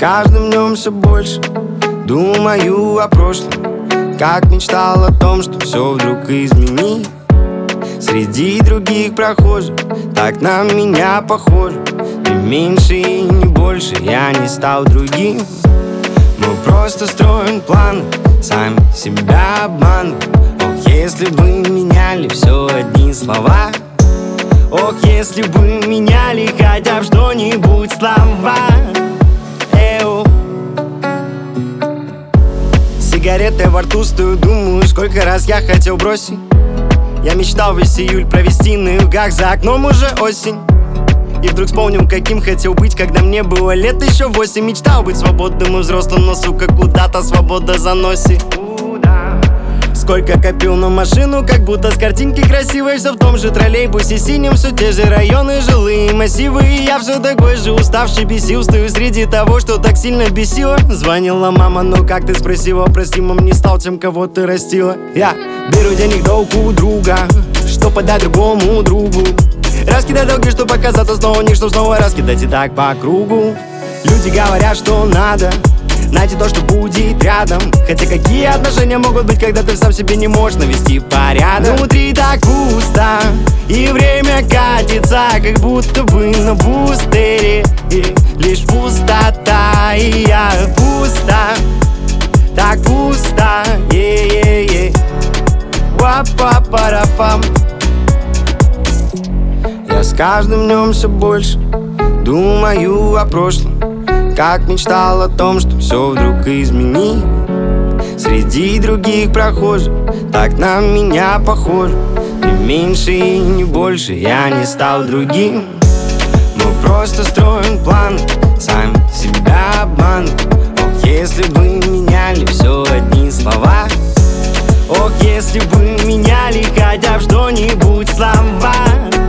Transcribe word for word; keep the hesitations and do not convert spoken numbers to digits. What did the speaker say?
каждым днем все больше думаю о прошлом, как мечтал о том, что все вдруг изменить. Среди других прохожих так на меня похожи. Не меньше и не больше, я не стал другим. Мы просто строим планы, сами себя обманываем. Ох, если бы меняли все одни слова. Ох, если бы меняли хотя бы что-нибудь слова. Эу. Сигареты во рту стою, думаю, сколько раз я хотел бросить. Я мечтал весь июль провести на югах, за окном уже осень. И вдруг вспомнил, каким хотел быть, когда мне было лет еще восемь. Мечтал быть свободным и взрослым, но, сука, куда-то свобода заносит. Сколько копил на машину, как будто с картинки красивой. Все в том же троллейбусе синим, все те же районы, жилые массивы. И я все такой же уставший, бесил. Стою среди того, что так сильно бесило. Звонила мама, но как ты спросила? Прости, мам, не стал тем, кого ты растила. Я беру денег долг у друга, что подать другому другу. Раскидать долги, что показаться снова у них, что снова раскидать и так по кругу. Люди говорят, что надо найти то, что будет рядом. Хотя какие отношения могут быть, когда ты сам себе не можешь навести порядок? Внутри так пусто, и время катится, как будто бы на бустере. И лишь пустота, и я пусто, так пусто, е-е-е. Ва-па-па-ра-пам. Я с каждым днем все больше думаю о прошлом, как мечтал о том, что все вдруг изменить. Среди других прохожих так на меня похожи. Не меньше и не больше, я не стал другим. Мы просто строим планы, сами себя обманываем. Ох, если бы меняли все одни слова. Ох, если бы меняли хотя бы что-нибудь слова.